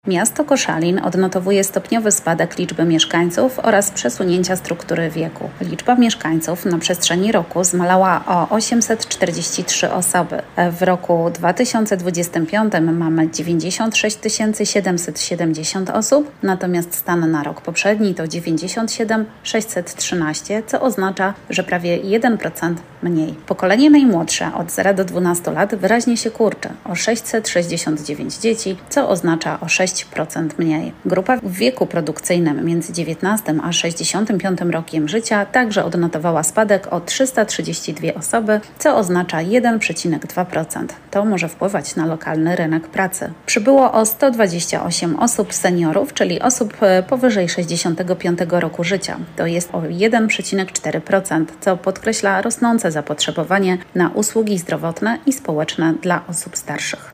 Miasto Koszalin odnotowuje stopniowy spadek liczby mieszkańców oraz przesunięcia struktury wieku. Liczba mieszkańców na przestrzeni roku zmalała o 843 osoby. W roku 2025 mamy 96 770 osób, natomiast stan na rok poprzedni to 97 613, co oznacza, że prawie 1% mniej. Pokolenie najmłodsze od 0 do 12 lat wyraźnie się kurczy, o 669 dzieci, co oznacza o 6% mniej. Grupa w wieku produkcyjnym między 19 a 65 rokiem życia także odnotowała spadek o 332 osoby, co oznacza 1,2%. To może wpływać na lokalny rynek pracy. Przybyło o 128 osób seniorów, czyli osób powyżej 65 roku życia. To jest o 1,4%, co podkreśla rosnące zapotrzebowanie na usługi zdrowotne i społeczne dla osób starszych.